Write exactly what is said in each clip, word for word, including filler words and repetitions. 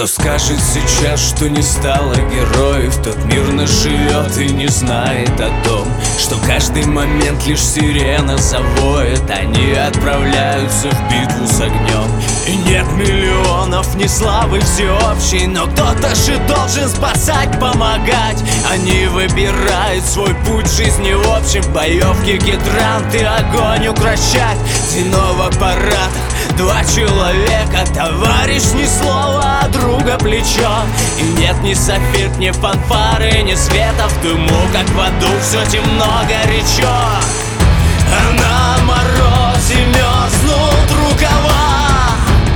Кто скажет сейчас, что не стало героев? Тот мирно живет и не знает о том, что каждый момент лишь сирена завоет. Они отправляются в битву с огнем. И нет миллионов, ни славы всеобщей, но кто-то же должен спасать, помогать. Они выбирают свой путь в жизни в общем. Боевки, гидранты, огонь укращать. Звено в аппаратах, два человека. Товарищ ни слова, а друга плечо. И нет ни софит, ни фанфары, ни света. В дыму, как в аду, все темно, горячо. А на морозе мерзнут рукава,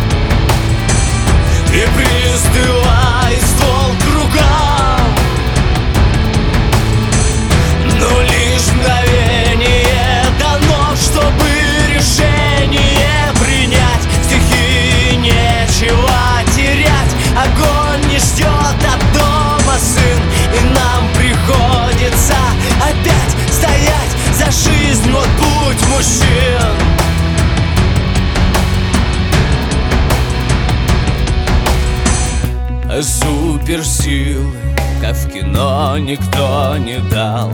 и пристывает ствол кругом. Но лишь мгновение дано, чтобы решение принять. Стихии нечего терять, огонь не ждет от дома сын. И нам приходится опять стоять за жизнь, вот путь мужчин. Суперсилы, как в кино, никто не дал.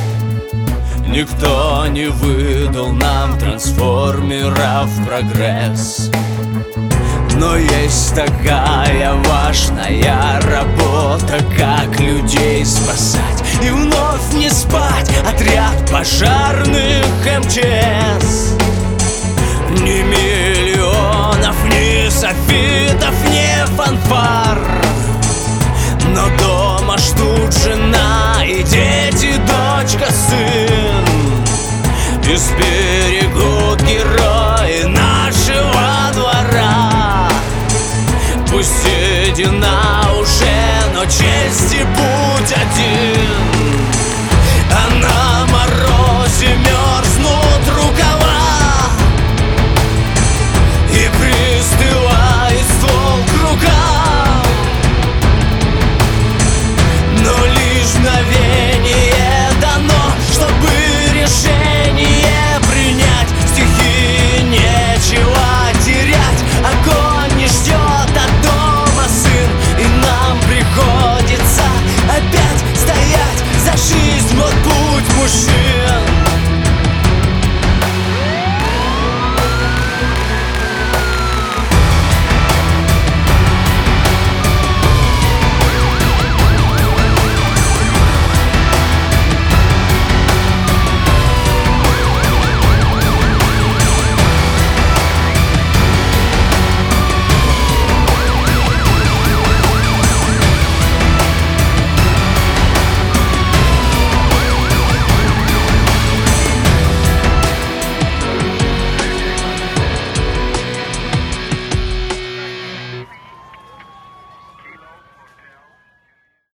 Никто не выдал нам трансформеров прогресс. Но есть такая важная работа, как людей спасать и вновь не спать. Отряд пожарных эм че эс. Ни миллионов, ни софитов, ни фанфар, но дома ждут жена и дети, дочка, сын. И сберегут герои нашего двора. Пусть седина уже, но честь и путь один. А на морозе мёрзнет